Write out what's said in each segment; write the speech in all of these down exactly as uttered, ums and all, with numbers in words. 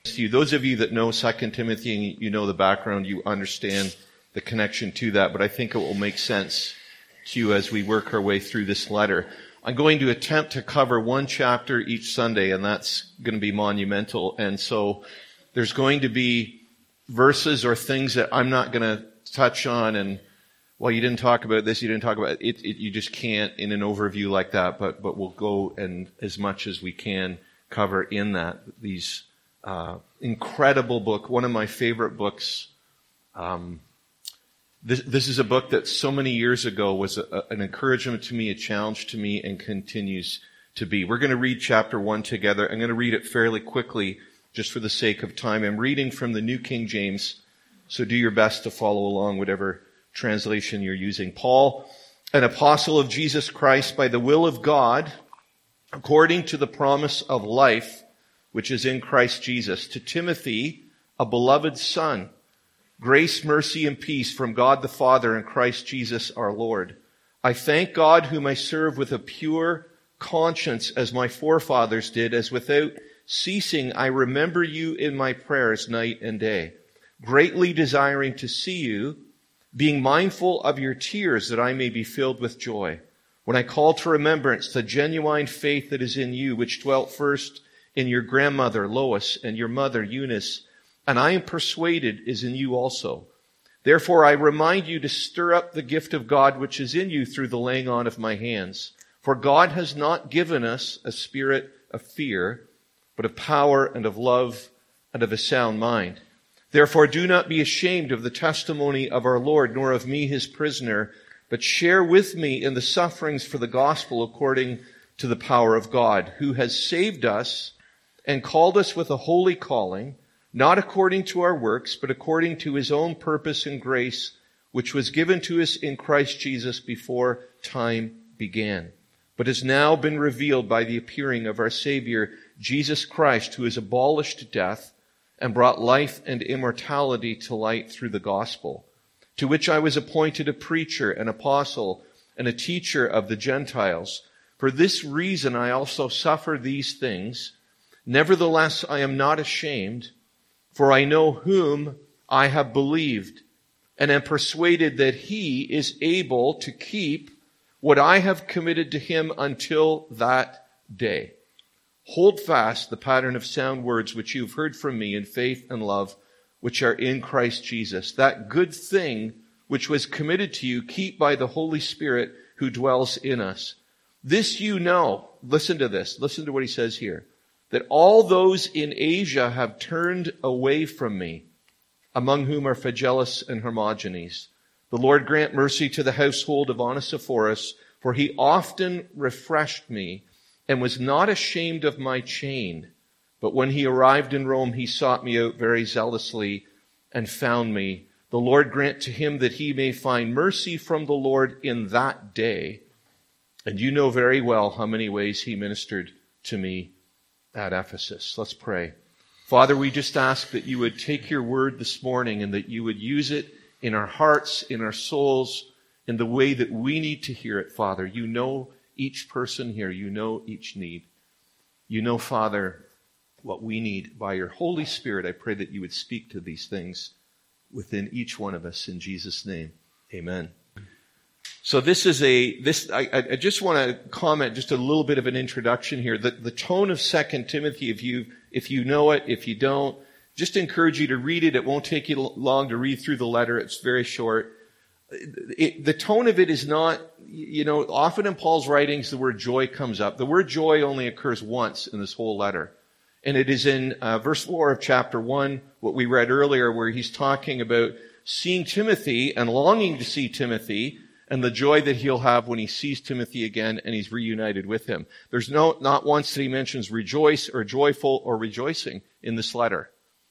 To you, those of you that know Second Timothy and you know the background, you understand the connection to that, but I think it will make sense to you as we work our way through this letter. I'm going to attempt to cover one chapter each Sunday, and that's going to be monumental. And so there's going to be verses or things that I'm not going to touch on, and well, you didn't talk about this, you didn't talk about it, it you just can't in an overview like that, but but we'll go and as much as we can cover in that. These uh, incredible book, one of my favorite books. Um, this, this is a book that so many years ago was a, an encouragement to me, a challenge to me, and continues to be. We're going to read chapter one together. I'm going to read it fairly quickly just for the sake of time. I'm reading from the New King James, so do your best to follow along whatever translation you're using. Paul, an apostle of Jesus Christ by the will of God, according to the promise of life, which is in Christ Jesus, to Timothy, a beloved son, grace, mercy, and peace from God the Father and Christ Jesus our Lord. I thank God whom I serve with a pure conscience as my forefathers did, as without ceasing I remember you in my prayers night and day, greatly desiring to see you, being mindful of your tears, that I may be filled with joy. When I call to remembrance the genuine faith that is in you, which dwelt first in your grandmother Lois and your mother Eunice, and I am persuaded is in you also. Therefore I remind you to stir up the gift of God which is in you through the laying on of my hands. For God has not given us a spirit of fear, but of power and of love and of a sound mind. Therefore do not be ashamed of the testimony of our Lord, nor of me his prisoner, but share with me in the sufferings for the gospel according to the power of God, who has saved us and called us with a holy calling, not according to our works, but according to his own purpose and grace, which was given to us in Christ Jesus before time began, but has now been revealed by the appearing of our Savior, Jesus Christ, who has abolished death and brought life and immortality to light through the gospel, to which I was appointed a preacher, an apostle, and a teacher of the Gentiles. For this reason I also suffer these things. Nevertheless, I am not ashamed, for I know whom I have believed, and am persuaded that he is able to keep what I have committed to him until that day. Hold fast the pattern of sound words which you've heard from me in faith and love, which are in Christ Jesus. That good thing which was committed to you, keep by the Holy Spirit who dwells in us. This you know, listen to this, listen to what he says here, that all those in Asia have turned away from me, among whom are Phygelus and Hermogenes. The Lord grant mercy to the household of Onesiphorus, for he often refreshed me, and was not ashamed of my chain. But when he arrived in Rome, he sought me out very zealously and found me. The Lord grant to him that he may find mercy from the Lord in that day. And you know very well how many ways he ministered to me at Ephesus. Let's pray. Father, we just ask that you would take your word this morning and that you would use it in our hearts, in our souls, in the way that we need to hear it, Father. You know each person here. You know each need. You know, Father, what we need. By your Holy Spirit, I pray that you would speak to these things within each one of us. In Jesus' name, amen. So this is a, this, I, I just want to comment just a little bit of an introduction here. The, the tone of Second Timothy, if you, if you know it, if you don't, just encourage you to read it. It won't take you long to read through the letter. It's very short. It, the tone of it is not, you know, often in Paul's writings, the word joy comes up. The word joy only occurs once in this whole letter. And it is in uh, verse four of chapter one, what we read earlier, where he's talking about seeing Timothy and longing to see Timothy and the joy that he'll have when he sees Timothy again and he's reunited with him. There's no, not once that he mentions rejoice or joyful or rejoicing in this letter.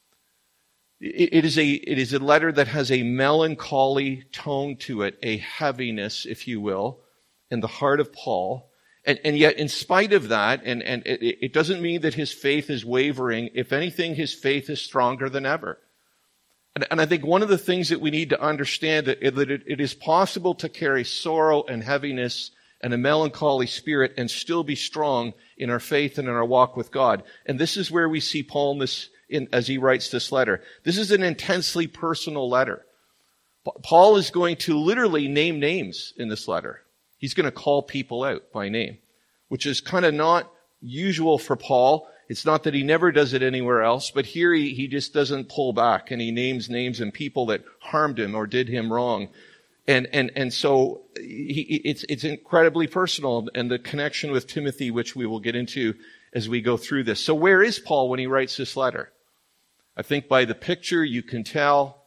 It is a, it is a letter that has a melancholy tone to it, a heaviness, if you will, in the heart of Paul. And, and yet, in spite of that, and, and it, it doesn't mean that his faith is wavering. If anything, his faith is stronger than ever. And, and I think one of the things that we need to understand that, that it, it is possible to carry sorrow and heaviness and a melancholy spirit and still be strong in our faith and in our walk with God. And this is where we see Paul in this in, as he writes this letter. This is an intensely personal letter. Paul is going to literally name names in this letter. He's going to call people out by name, which is kind of not usual for Paul. It's not that he never does it anywhere else, but here he, he just doesn't pull back and he names names and people that harmed him or did him wrong. And, and, and so he, it's, it's incredibly personal, and the connection with Timothy, which we will get into as we go through this. So where is Paul when he writes this letter? I think by the picture you can tell.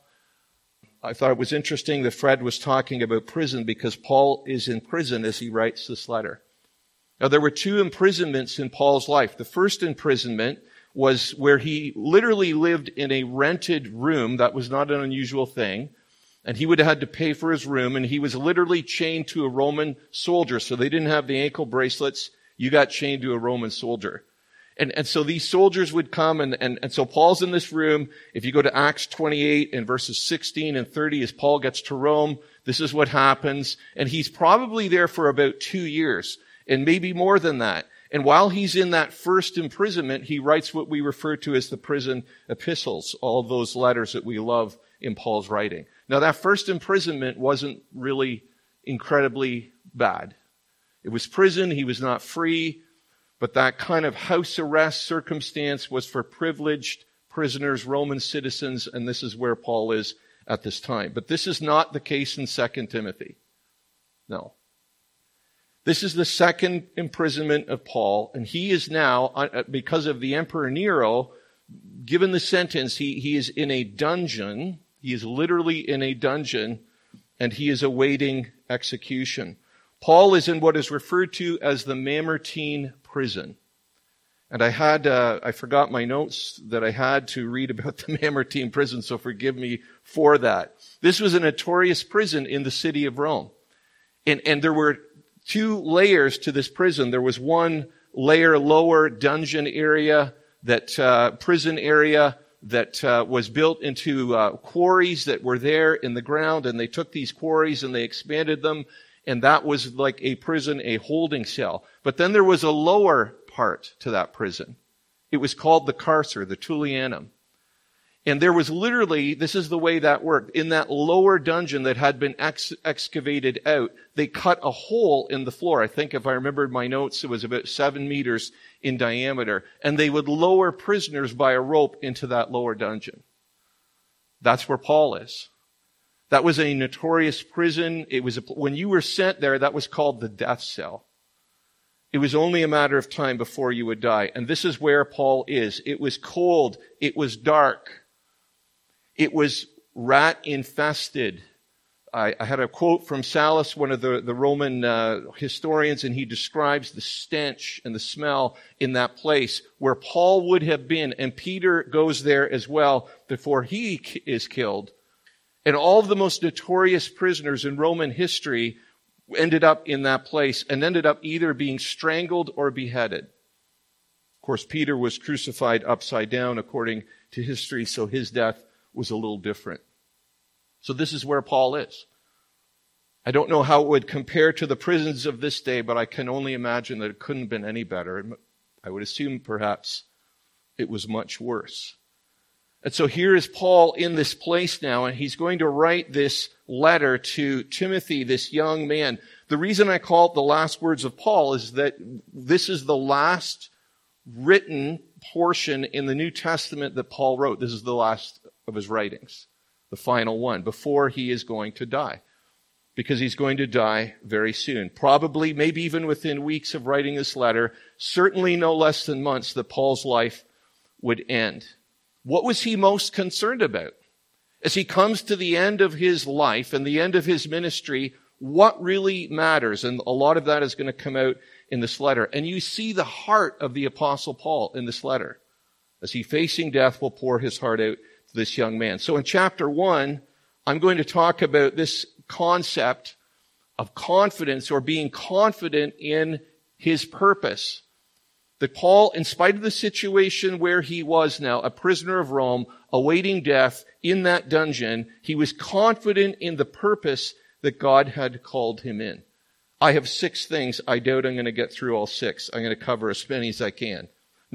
I thought it was interesting that Fred was talking about prison because Paul is in prison as he writes this letter. Now, there were two imprisonments in Paul's life. The first imprisonment was where he literally lived in a rented room. That was not an unusual thing. And he would have had to pay for his room, and he was literally chained to a Roman soldier. So they didn't have the ankle bracelets. You got chained to a Roman soldier. And, and so these soldiers would come, and, and, and so Paul's in this room. If you go to Acts twenty-eight and verses sixteen and thirty, as Paul gets to Rome, this is what happens. And he's probably there for about two years, and maybe more than that. And while he's in that first imprisonment, he writes what we refer to as the prison epistles, all of those letters that we love in Paul's writing. Now, that first imprisonment wasn't really incredibly bad. It was prison. He was not free. But that kind of house arrest circumstance was for privileged prisoners, Roman citizens, and this is where Paul is at this time. But this is not the case in Second Timothy. No. This is the second imprisonment of Paul, and he is now, because of the Emperor Nero, given the sentence, he, he is in a dungeon. He is literally in a dungeon, and he is awaiting execution. Paul is in what is referred to as the Mamertine prison. And I had, uh, I forgot my notes that I had to read about the Mamertine prison, so forgive me for that. This was a notorious prison in the city of Rome. And, and there were two layers to this prison. There was one layer lower dungeon area, that uh, prison area that uh, was built into uh, quarries that were there in the ground, and they took these quarries and they expanded them, and that was like a prison, a holding cell. But then there was a lower part to that prison. It was called the carcer, the Tullianum. And there was literally, this is the way that worked, in that lower dungeon that had been ex- excavated out, they cut a hole in the floor. I think if I remembered my notes, it was about seven meters in diameter. And they would lower prisoners by a rope into that lower dungeon. That's where Paul is. That was a notorious prison. It was a, when you were sent there, that was called the death cell. It was only a matter of time before you would die. And this is where Paul is. It was cold. It was dark. It was rat infested. I, I had a quote from Sallust, one of the, the Roman uh, historians, and he describes the stench and the smell in that place where Paul would have been. And Peter goes there as well before he k- is killed. And all of the most notorious prisoners in Roman history ended up in that place and ended up either being strangled or beheaded. Of course, Peter was crucified upside down according to history, so his death was a little different. So this is where Paul is. I don't know how it would compare to the prisons of this day, but I can only imagine that it couldn't have been any better. I would assume perhaps it was much worse. And so here is Paul in this place now, and he's going to write this letter to Timothy, this young man. The reason I call it the last words of Paul is that this is the last written portion in the New Testament that Paul wrote. This is the last of his writings, the final one, before he is going to die. Because he's going to die very soon. Probably, maybe even within weeks of writing this letter, certainly no less than months, that Paul's life would end. What was he most concerned about? As he comes to the end of his life and the end of his ministry, what really matters? And a lot of that is going to come out in this letter. And you see the heart of the Apostle Paul in this letter. As he, facing death, will pour his heart out to this young man. So in chapter one, I'm going to talk about this concept of confidence, or being confident in his purpose. That Paul, in spite of the situation where he was now, a prisoner of Rome, awaiting death in that dungeon, he was confident in the purpose that God had called him in. I have six things. I doubt I'm going to get through all six. I'm going to cover as many as I can.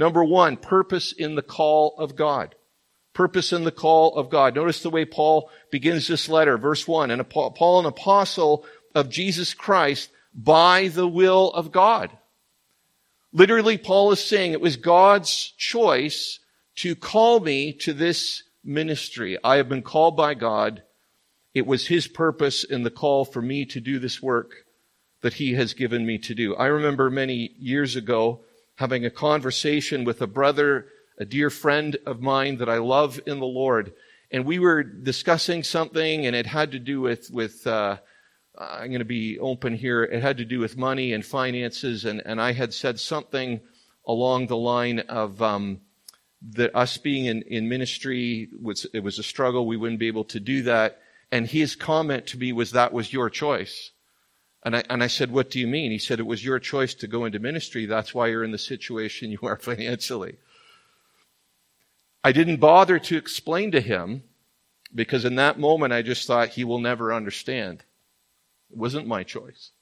Number one, purpose in the call of God. Purpose in the call of God. Notice the way Paul begins this letter. Verse one, and Paul, an apostle of Jesus Christ by the will of God. Literally, Paul is saying it was God's choice to call me to this ministry. I have been called by God. It was his purpose in the call for me to do this work that he has given me to do. I remember many years ago having a conversation with a brother, a dear friend of mine that I love in the Lord. And we were discussing something, and it had to do with, with uh, I'm going to be open here, it had to do with money and finances, and, and I had said something along the line of um, that us being in, in ministry, was, it was a struggle, we wouldn't be able to do that. And his comment to me was, that was your choice. And I, and I said, what do you mean? He said, it was your choice to go into ministry. That's why you're in the situation you are financially. I didn't bother to explain to him, because in that moment I just thought he will never understand. It wasn't my choice.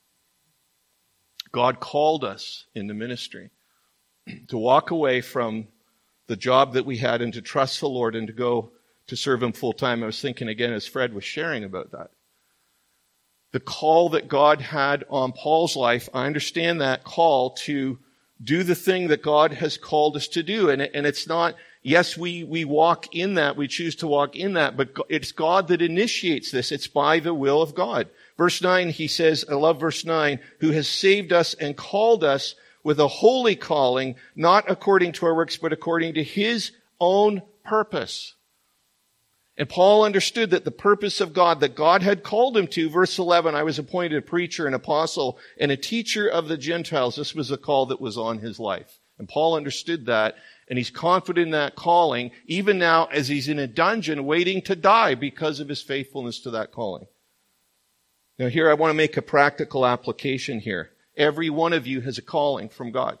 God called us into ministry to walk away from the job that we had and to trust the Lord and to go to serve him full time. I was thinking again as Fred was sharing about that. The call that God had on Paul's life, I understand that call to do the thing that God has called us to do. And, and it's not, yes, we, we walk in that, we choose to walk in that, but it's God that initiates this. It's by the will of God. Verse nine, he says, I love verse nine, who has saved us and called us with a holy calling, not according to our works, but according to his own purpose. And Paul understood that the purpose of God, that God had called him to, verse eleven, I was appointed a preacher, an apostle, and a teacher of the Gentiles. This was a call that was on his life. And Paul understood that, and he's confident in that calling, even now as he's in a dungeon waiting to die because of his faithfulness to that calling. Now here I want to make a practical application here. Every one of you has a calling from God.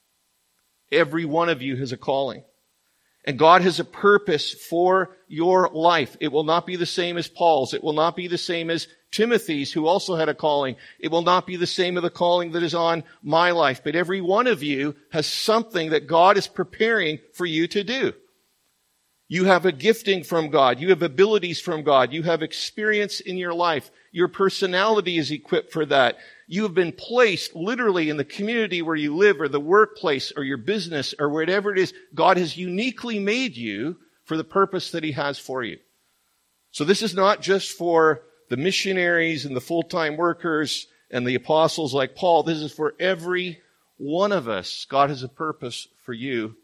Every one of you has a calling. And God has a purpose for your life. It will not be the same as Paul's. It will not be the same as Timothy's, who also had a calling. It will not be the same as the calling that is on my life. But every one of you has something that God is preparing for you to do. You have a gifting from God. You have abilities from God. You have experience in your life. Your personality is equipped for that. You have been placed literally in the community where you live, or the workplace, or your business, or whatever it is. God has uniquely made you for the purpose that he has for you. So this is not just for the missionaries and the full-time workers and the apostles like Paul. This is for every one of us. God has a purpose for you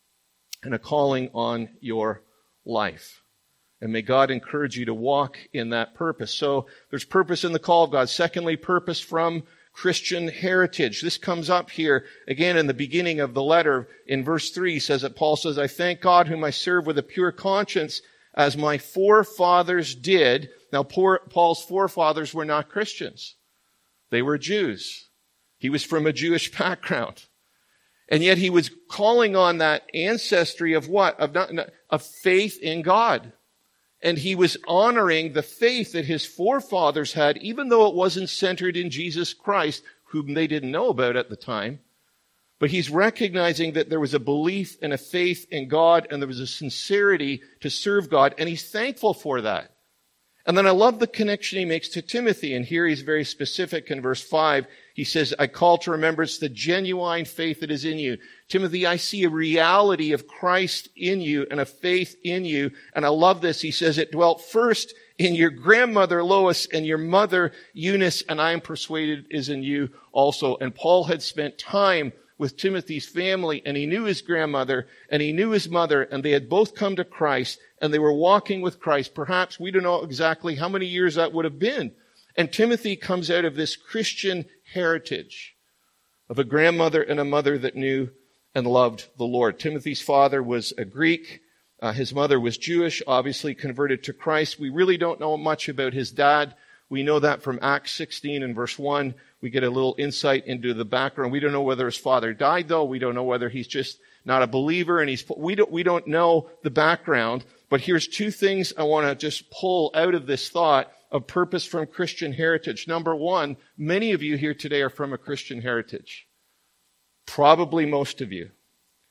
and a calling on your life. And may God encourage you to walk in that purpose. So there's purpose in the call of God. Secondly, purpose from Christian heritage. This comes up here again in the beginning of the letter. In verse three, says that Paul says, I thank God whom I serve with a pure conscience, as my forefathers did. Now, poor, Paul's forefathers were not Christians. They were Jews. He was from a Jewish background. And yet he was calling on that ancestry of what? Of not, of faith in God. And he was honoring the faith that his forefathers had, even though it wasn't centered in Jesus Christ, whom they didn't know about at the time. But he's recognizing that there was a belief and a faith in God, and there was a sincerity to serve God, and he's thankful for that. And then I love the connection he makes to Timothy, and here he's very specific in verse five. He says, I call to remembrance the genuine faith that is in you. Timothy, I see a reality of Christ in you and a faith in you. And I love this. He says, it dwelt first in your grandmother Lois and your mother Eunice, and I am persuaded is in you also. And Paul had spent time with Timothy's family, and he knew his grandmother, and he knew his mother, and they had both come to Christ, and they were walking with Christ. Perhaps, we don't know exactly how many years that would have been. And Timothy comes out of this Christian heritage of a grandmother and a mother that knew and loved the Lord. Timothy's father was a Greek. Uh, his mother was Jewish, obviously converted to Christ. We really don't know much about his dad. We know that from Acts sixteen and verse one. We get a little insight into the background. We don't know whether his father died, though. We don't know whether he's just not a believer, and he's, we don't, we don't know the background. But here's two things I want to just pull out of this thought of purpose from Christian heritage. Number one, many of you here today are from a Christian heritage. Probably most of you.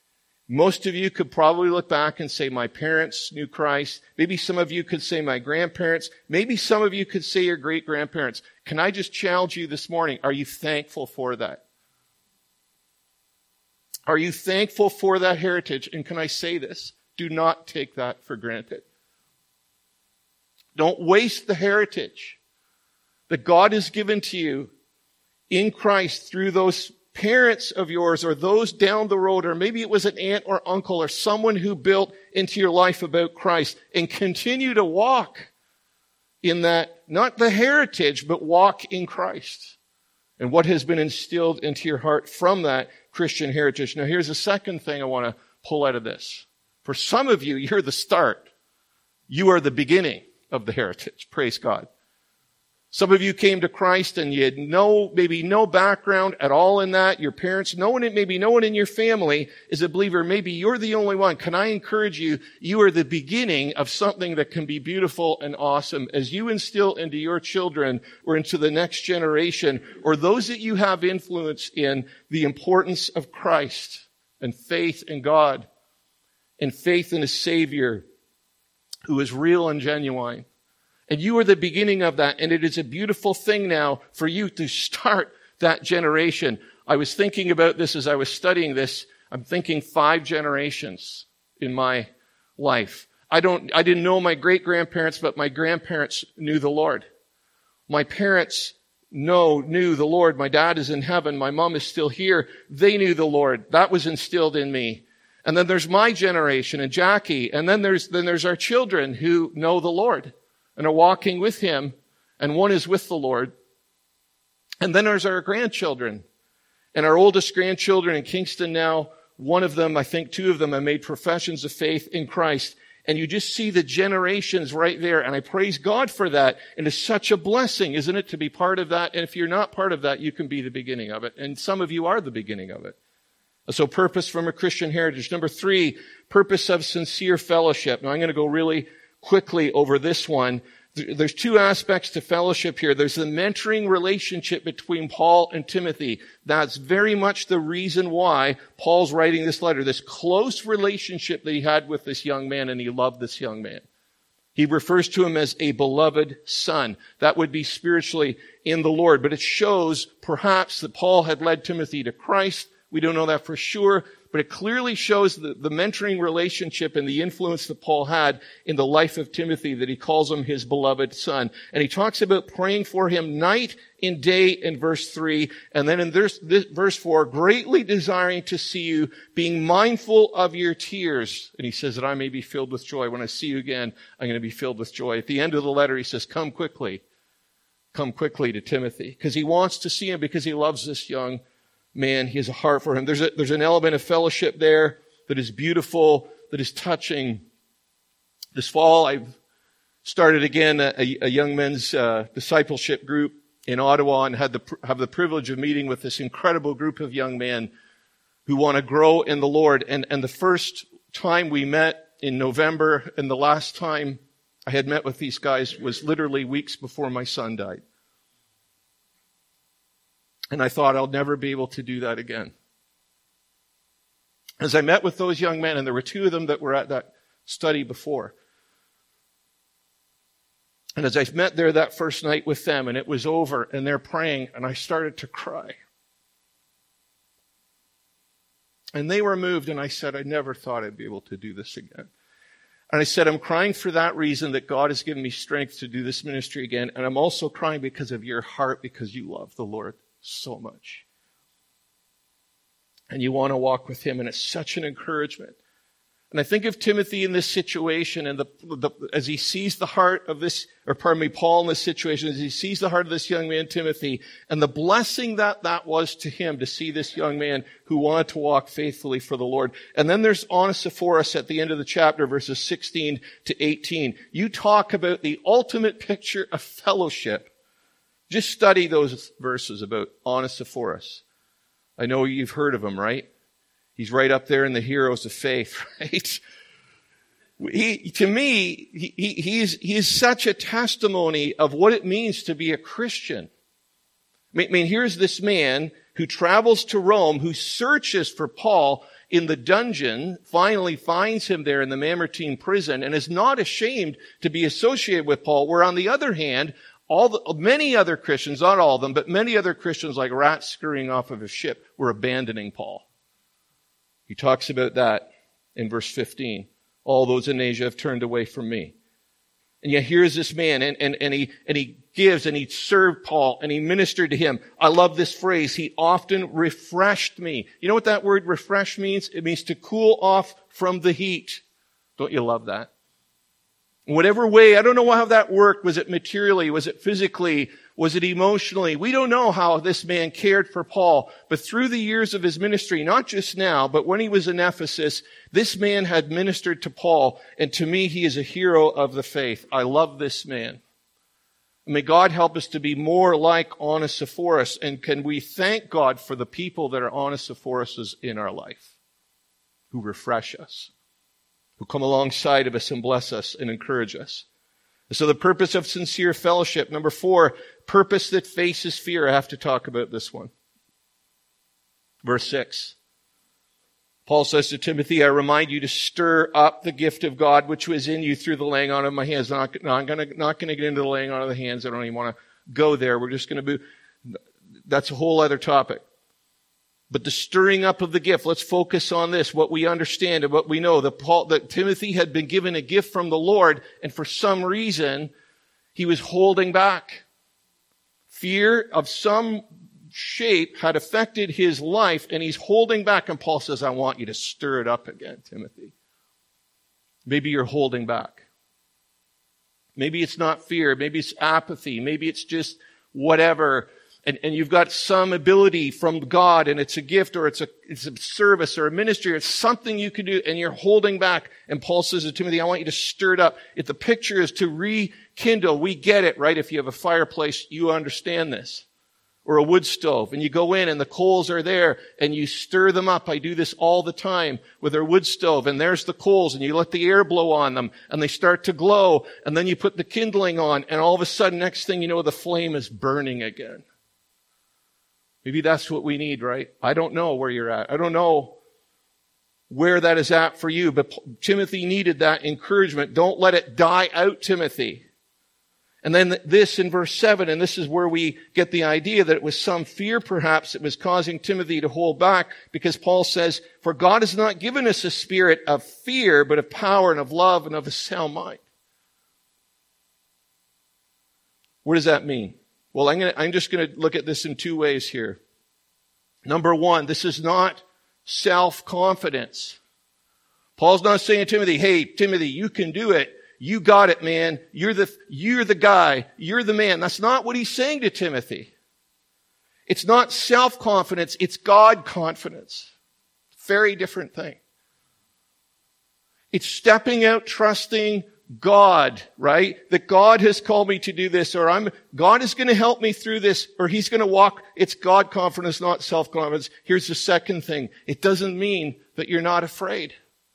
Most of you could probably look back and say, my parents knew Christ. Maybe some of you could say my grandparents. Maybe some of you could say your great-grandparents. Can I just challenge you this morning? Are you thankful for that? Are you thankful for that heritage? And can I say this? Do not take that for granted. Don't waste the heritage that God has given to you in Christ through those parents of yours or those down the road, or maybe it was an aunt or uncle or someone who built into your life about Christ, and continue to walk in that, not the heritage, but walk in Christ and what has been instilled into your heart from that Christian heritage. Now here's the second thing I want to pull out of this. For some of you, you're the start. You are the beginning of the heritage. Praise God. Some of you came to Christ and you had no, maybe no background at all in that. Your parents, no one, maybe no one in your family is a believer. Maybe you're the only one. Can I encourage you? You are the beginning of something that can be beautiful and awesome as you instill into your children or into the next generation or those that you have influence in the importance of Christ and faith in God and faith in a Savior who is real and genuine. And you are the beginning of that, and it is a beautiful thing now for you to start that generation. I was thinking about this as I was studying this. I'm thinking five generations in my life. I don't, I didn't know my great-grandparents, but my grandparents knew the Lord. My parents know, knew the Lord. My dad is in heaven. My mom is still here. They knew the Lord. That was instilled in me. And then there's my generation and Jackie. And then there's, then there's our children who know the Lord and are walking with Him, and one is with the Lord. And then there's our grandchildren. And our oldest grandchildren in Kingston now, one of them, I think two of them, have made professions of faith in Christ. And you just see the generations right there, and I praise God for that. And it's such a blessing, isn't it, to be part of that? And if you're not part of that, you can be the beginning of it. And some of you are the beginning of it. So purpose from a Christian heritage. Number three, purpose of sincere fellowship. Now I'm going to go really quickly over this one. There's two aspects to fellowship here. There's the mentoring relationship between Paul and Timothy. That's very much the reason why Paul's writing this letter. This close relationship that he had with this young man, and he loved this young man. He refers to him as a beloved son. That would be spiritually in the Lord. But it shows perhaps that Paul had led Timothy to Christ. We don't know that for sure, but it clearly shows the, the mentoring relationship and the influence that Paul had in the life of Timothy, that he calls him his beloved son. And he talks about praying for him night and day in verse three. And then in this, this, verse four, greatly desiring to see you, being mindful of your tears. And he says that I may be filled with joy. When I see you again, I'm going to be filled with joy. At the end of the letter, he says, come quickly. Come quickly to Timothy. Because he wants to see him, because he loves this young man. He has a heart for him. There's a, there's an element of fellowship there that is beautiful, that is touching. This fall, I've started again a, a young men's uh, discipleship group in Ottawa, and had the have the privilege of meeting with this incredible group of young men who want to grow in the Lord. And and the first time we met in November, and the last time I had met with these guys was literally weeks before my son died. And I thought I'll never be able to do that again. As I met with those young men, and there were two of them that were at that study before. And as I met there that first night with them, and it was over, and they're praying, and I started to cry. And they were moved, and I said, I never thought I'd be able to do this again. And I said, I'm crying for that reason, that God has given me strength to do this ministry again. And I'm also crying because of your heart, because you love the Lord so much. And you want to walk with Him, and it's such an encouragement. And I think of Timothy in this situation, and the, the, as he sees the heart of this, or pardon me, Paul in this situation, as he sees the heart of this young man, Timothy, and the blessing that that was to him to see this young man who wanted to walk faithfully for the Lord. And then there's Onesiphorus at the end of the chapter, verses sixteen to eighteen. You talk about the ultimate picture of fellowship. Just study those verses about Onesiphorus. I know you've heard of him, right? He's right up there in the heroes of faith, right? He, to me, he, he, he's, he is such a testimony of what it means to be a Christian. I mean, I mean, here's this man who travels to Rome, who searches for Paul in the dungeon, finally finds him there in the Mamertine prison and is not ashamed to be associated with Paul, where on the other hand, all the, many other Christians, not all of them, but many other Christians, like rats scurrying off of a ship, were abandoning Paul. He talks about that in verse fifteen. All those in Asia have turned away from me. And yet here's this man, and, and, and he and he gives, and he served Paul, and he ministered to him. I love this phrase. He often refreshed me. You know what that word refresh means? It means to cool off from the heat. Don't you love that? In whatever way, I don't know how that worked. Was it materially? Was it physically? Was it emotionally? We don't know how this man cared for Paul. But through the years of his ministry, not just now, but when he was in Ephesus, this man had ministered to Paul. And to me, he is a hero of the faith. I love this man. May God help us to be more like Onesiphorus. And can we thank God for the people that are Onesiphoruses in our life, who refresh us, who come alongside of us and bless us and encourage us. So the purpose of sincere fellowship. Number four, purpose that faces fear. I have to talk about this one. Verse six. Paul says to Timothy, I remind you to stir up the gift of God which was in you through the laying on of my hands. Not, no, I'm gonna, not going to get into the laying on of the hands. I don't even want to go there. We're just going to be, that's a whole other topic. But the stirring up of the gift, let's focus on this, what we understand and what we know. That Paul, that Timothy had been given a gift from the Lord, and for some reason, he was holding back. Fear of some shape had affected his life, and he's holding back. And Paul says, I want you to stir it up again, Timothy. Maybe you're holding back. Maybe it's not fear. Maybe it's apathy. Maybe it's just whatever. And, and you've got some ability from God, and it's a gift, or it's a, it's a service, or a ministry, or it's something you can do, and you're holding back. And Paul says to Timothy, I want you to stir it up. If the picture is to rekindle, we get it, right? If you have a fireplace, you understand this. Or a wood stove, and you go in and the coals are there and you stir them up. I do this all the time with our wood stove, and there's the coals, and you let the air blow on them and they start to glow, and then you put the kindling on, and all of a sudden, next thing you know, the flame is burning again. Maybe that's what we need, right? I don't know where you're at. I don't know where that is at for you, but Timothy needed that encouragement. Don't let it die out, Timothy. And then this in verse seven, and this is where we get the idea that it was some fear perhaps that was causing Timothy to hold back, because Paul says, for God has not given us a spirit of fear, but of power and of love and of a sound mind. What does that mean? Well, I'm, gonna, I'm just going to look at this in two ways here. Number one, this is not self-confidence. Paul's not saying to Timothy, hey, Timothy, you can do it. You got it, man. You're the, you're the guy. You're the man. That's not what he's saying to Timothy. It's not self-confidence. It's God confidence. Very different thing. It's stepping out, trusting God, right? That God has called me to do this, or I'm, God is going to help me through this, or he's going to walk. It's God confidence, not self-confidence. Here's the second thing. It doesn't mean that you're not afraid.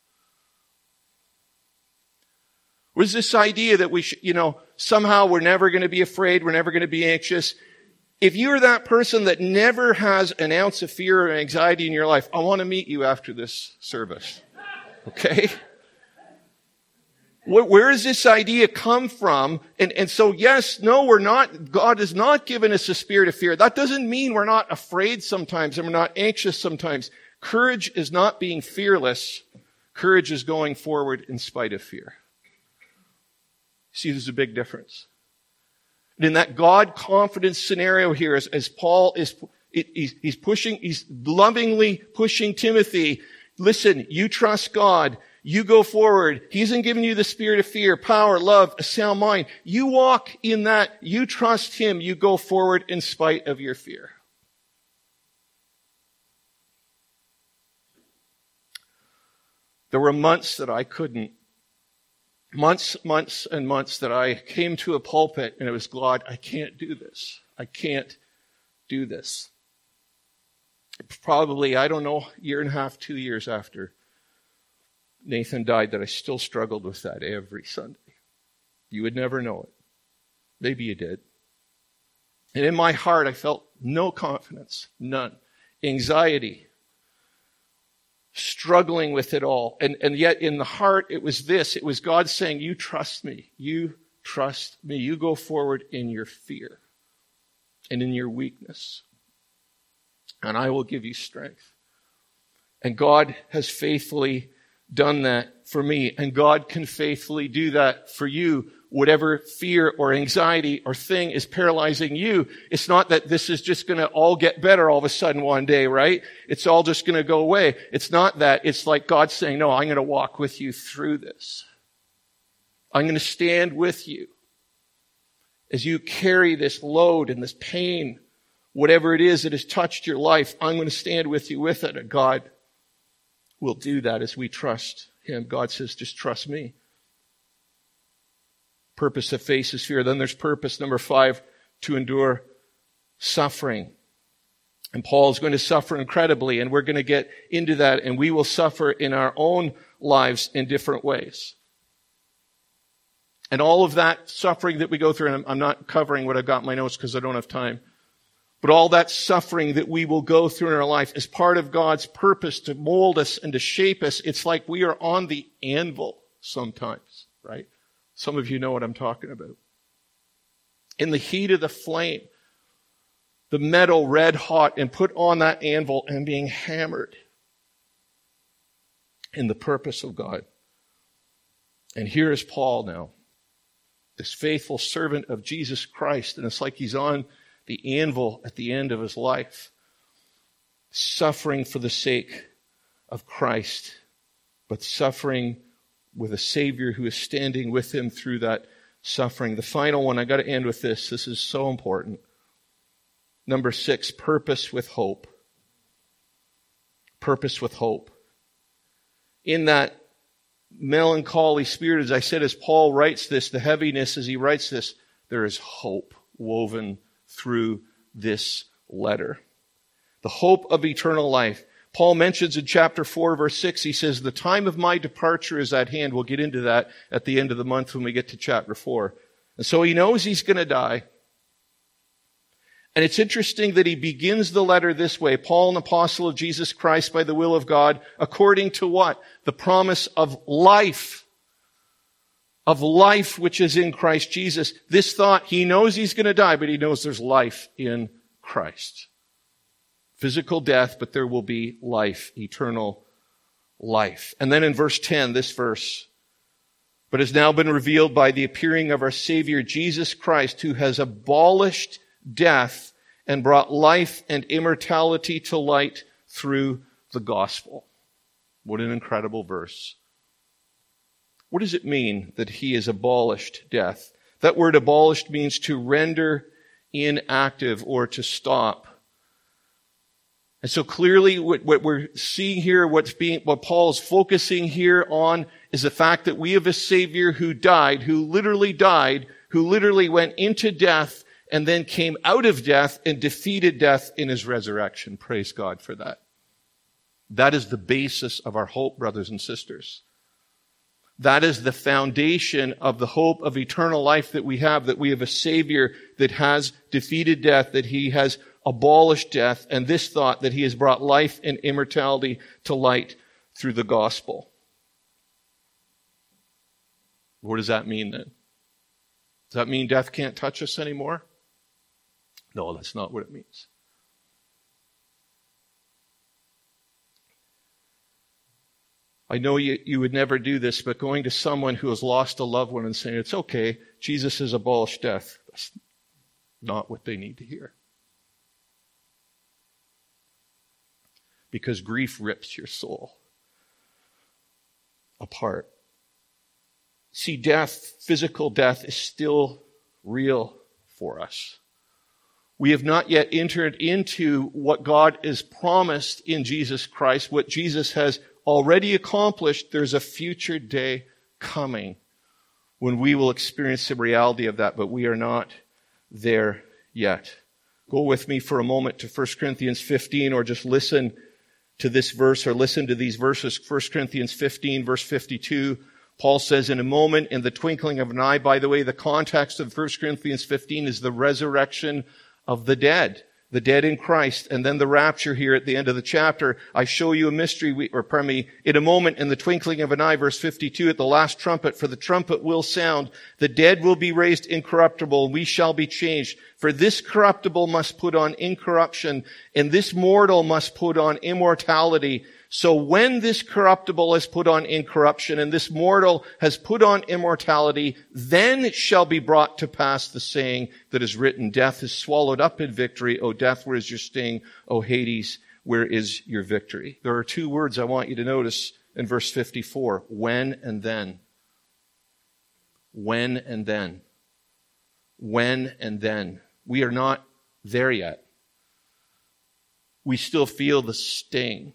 What is this idea that we should, you know, somehow we're never going to be afraid, we're never going to be anxious? If you're that person that never has an ounce of fear or anxiety in your life, I want to meet you after this service. Okay? Where does this idea come from? And, and so, yes, no, we're not, God has not given us a spirit of fear. That doesn't mean we're not afraid sometimes and we're not anxious sometimes. Courage is not being fearless. Courage is going forward in spite of fear. See, there's a big difference. And in that God confidence scenario here, as, as Paul is, he's, he's pushing, he's lovingly pushing Timothy, listen, you trust God. You go forward. He hasn't given you the spirit of fear, power, love, a sound mind. You walk in that. You trust him. You go forward in spite of your fear. There were months that I couldn't. Months, months, and months that I came to a pulpit and it was, God, I can't do this. I can't do this. Probably, I don't know, a year and a half, two years after Nathan died, that I still struggled with that every Sunday. You would never know it. Maybe you did. And in my heart, I felt no confidence, none. Anxiety. struggling with it all. And, and yet in the heart, it was this. It was God saying, you trust me. You trust me. You go forward in your fear and in your weakness. And I will give you strength. And God has faithfully done that for me. And God can faithfully do that for you. Whatever fear or anxiety or thing is paralyzing you, it's not that this is just going to all get better all of a sudden one day, right? It's all just going to go away. It's not that. It's like God saying, no, I'm going to walk with you through this. I'm going to stand with you as you carry this load and this pain, whatever it is that has touched your life. I'm going to stand with you with it. And God will do that as we trust him. God says, just trust me. Purpose that faces fear. Then there's purpose, number five, to endure suffering. And Paul is going to suffer incredibly, and we're going to get into that, and we will suffer in our own lives in different ways. And all of that suffering that we go through, and I'm not covering what I've got in my notes because I don't have time, but all that suffering that we will go through in our life is part of God's purpose to mold us and to shape us. It's like we are on the anvil sometimes, right? Some of you know what I'm talking about. In the heat of the flame, the metal red hot and put on that anvil and being hammered in the purpose of God. And here is Paul now, this faithful servant of Jesus Christ. And it's like he's on the anvil at the end of his life, suffering for the sake of Christ, but suffering with a Savior who is standing with him through that suffering. The final one, I got to end with this. This is so important. Number six, purpose with hope. Purpose with hope. In that melancholy spirit, as I said, as Paul writes this, the heaviness as he writes this, there is hope woven through this letter. The hope of eternal life. Paul mentions in chapter four, verse six, he says, the time of my departure is at hand. We'll get into that at the end of the month when we get to chapter four. And so he knows he's going to die. And it's interesting that he begins the letter this way. Paul, an apostle of Jesus Christ by the will of God, according to what? The promise of life. Of life which is in Christ Jesus. This thought, he knows he's going to die, but he knows there's life in Christ. Physical death, but there will be life, eternal life. And then in verse ten, this verse, but has now been revealed by the appearing of our Savior Jesus Christ, who has abolished death and brought life and immortality to light through the gospel. What an incredible verse. What does it mean that he has abolished death? That word abolished means to render inactive or to stop. And so clearly what, what we're seeing here, what's being, what Paul is focusing here on is the fact that we have a Savior who died, who literally died, who literally went into death and then came out of death and defeated death in his resurrection. Praise God for that. That is the basis of our hope, brothers and sisters. That is the foundation of the hope of eternal life that we have, that we have a Savior that has defeated death, that he has abolished death, and this thought that he has brought life and immortality to light through the gospel. What does that mean then? Does that mean death can't touch us anymore? No, that's not what it means. I know you, you would never do this, but going to someone who has lost a loved one and saying, it's okay, Jesus has abolished death, that's not what they need to hear. Because grief rips your soul apart. See, death, physical death, is still real for us. We have not yet entered into what God has promised in Jesus Christ, what Jesus has already accomplished. There's a future day coming when we will experience the reality of that, but we are not there yet. Go with me for a moment to First Corinthians fifteen, or just listen to this verse, or listen to these verses. First Corinthians fifteen, verse fifty-two. Paul says, in a moment, in the twinkling of an eye. By the way, the context of First Corinthians fifteen is the resurrection of the dead. the dead in Christ, and then the rapture here at the end of the chapter. I show you a mystery, we, or pardon me, in a moment, in the twinkling of an eye, verse fifty-two, at the last trumpet, for the trumpet will sound, the dead will be raised incorruptible, and we shall be changed. For this corruptible must put on incorruption, and this mortal must put on immortality. So when this corruptible has put on incorruption, and this mortal has put on immortality, then it shall be brought to pass the saying that is written, death is swallowed up in victory. O death, where is your sting? O Hades, where is your victory? There are two words I want you to notice in verse fifty-four. When and then. When and then. When and then. We are not there yet. We still feel the sting.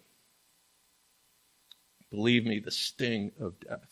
Believe me, the sting of death.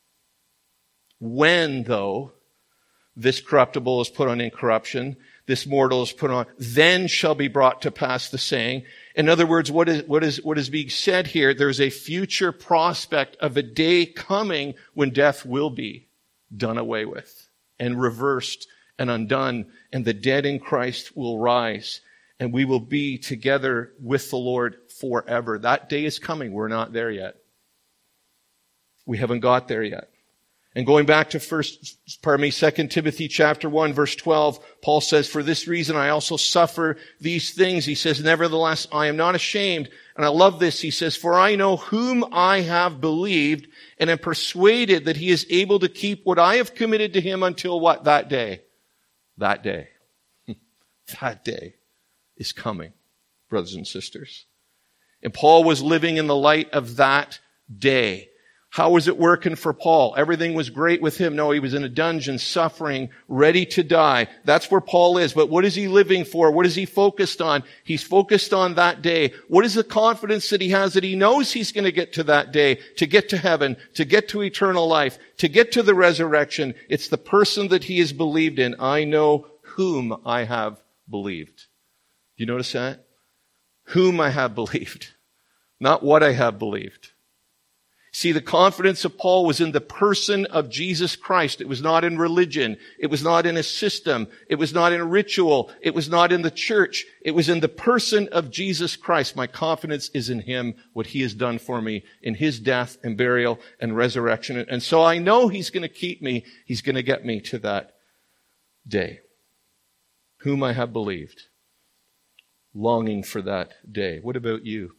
When, though, this corruptible is put on incorruption, this mortal is put on, then shall be brought to pass the saying. In other words, what is, what is, what is being said here, there's a future prospect of a day coming when death will be done away with and reversed and undone, and the dead in Christ will rise, and we will be together with the Lord forever. That day is coming. We're not there yet. We haven't got there yet. And going back to first, pardon me, Second Timothy chapter one, verse twelve, Paul says, for this reason I also suffer these things. He says, nevertheless, I am not ashamed. And I love this. He says, for I know whom I have believed, and am persuaded that he is able to keep what I have committed to him until what? That day. That day. That day is coming, brothers and sisters. And Paul was living in the light of that day. How was it working for Paul? Everything was great with him. No, he was in a dungeon, suffering, ready to die. That's where Paul is. But what is he living for? What is he focused on? He's focused on that day. What is the confidence that he has that he knows he's going to get to that day, to get to heaven, to get to eternal life, to get to the resurrection? It's the person that he has believed in. I know whom I have believed. Do you notice that? Whom I have believed. Not what I have believed. See, the confidence of Paul was in the person of Jesus Christ. It was not in religion. It was not in a system. It was not in a ritual. It was not in the church. It was in the person of Jesus Christ. My confidence is in him, what he has done for me in his death and burial and resurrection. And so I know he's going to keep me. He's going to get me to that day. Whom I have believed. Longing for that day. What about you?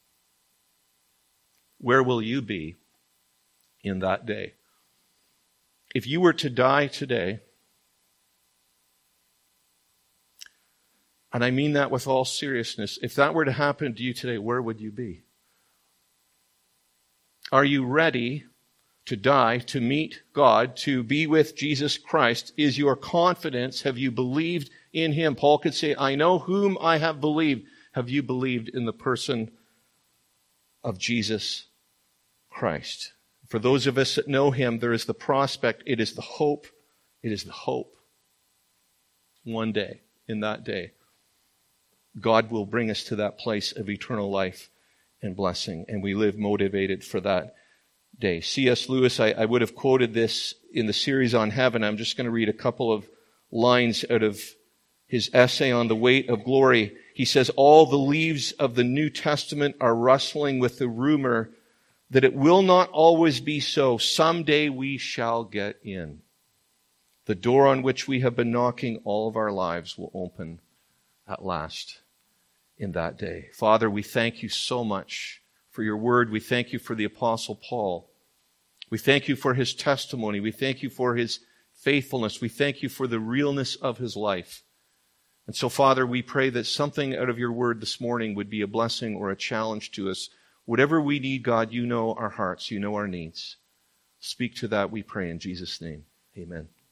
Where will you be in that day? If you were to die today, and I mean that with all seriousness, if that were to happen to you today, where would you be? Are you ready to die, to meet God, to be with Jesus Christ? Is your confidence, have you believed in him? Paul could say, I know whom I have believed. Have you believed in the person of Jesus Christ? For those of us that know him, there is the prospect, it is the hope, it is the hope. One day, in that day, God will bring us to that place of eternal life and blessing, and we live motivated for that day. C S Lewis, I, I would have quoted this in the series on heaven. I'm just going to read a couple of lines out of his essay on the weight of glory. He says, all the leaves of the New Testament are rustling with the rumor that it will not always be so. Someday we shall get in. The door on which we have been knocking all of our lives will open at last in that day. Father, we thank you so much for your word. We thank you for the Apostle Paul. We thank you for his testimony. We thank you for his faithfulness. We thank you for the realness of his life. And so, Father, we pray that something out of your word this morning would be a blessing or a challenge to us. Whatever we need, God, you know our hearts. You know our needs. Speak to that, we pray in Jesus' name. Amen.